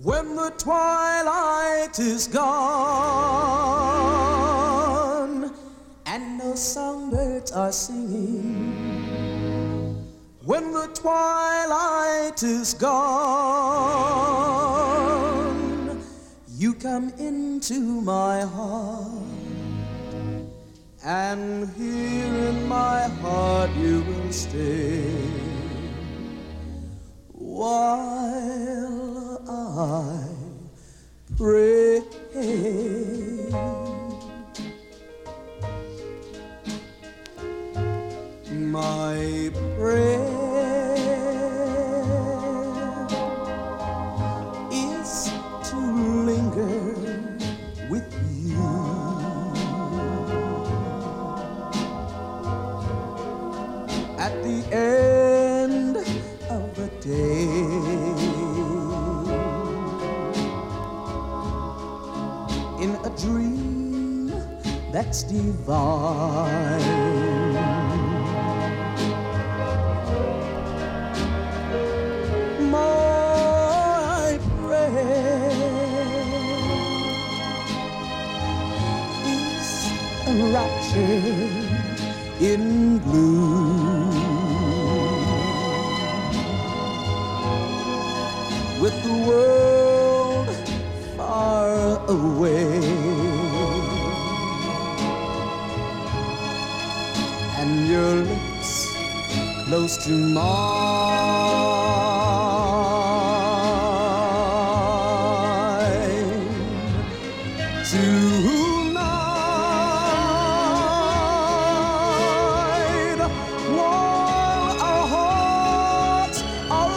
When the twilight is gone and no songbirds are singing, when the twilight is gone, you come into my heart, and here in my heart you will stay while I pray. My prayer is to linger with you at the end of the day, in a dream that's divine. My prayer is a rapture in blue, with the world far away and your lips close to mine. Tonight, while our hearts are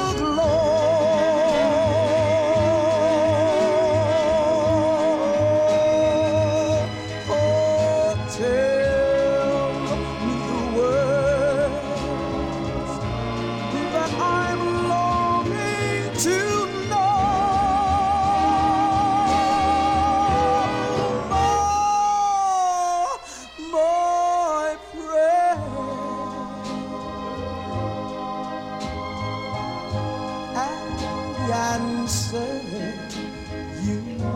aglow, oh, tell me the words that I'm longing to know. My prayer and the answer you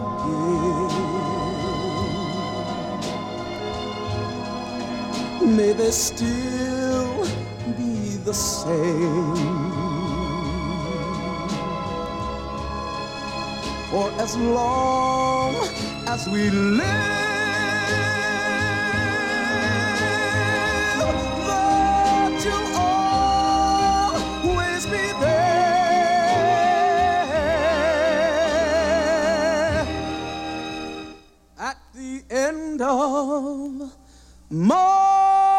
give, may they still be the same. For as long as we live, that you'll always be there at the end of my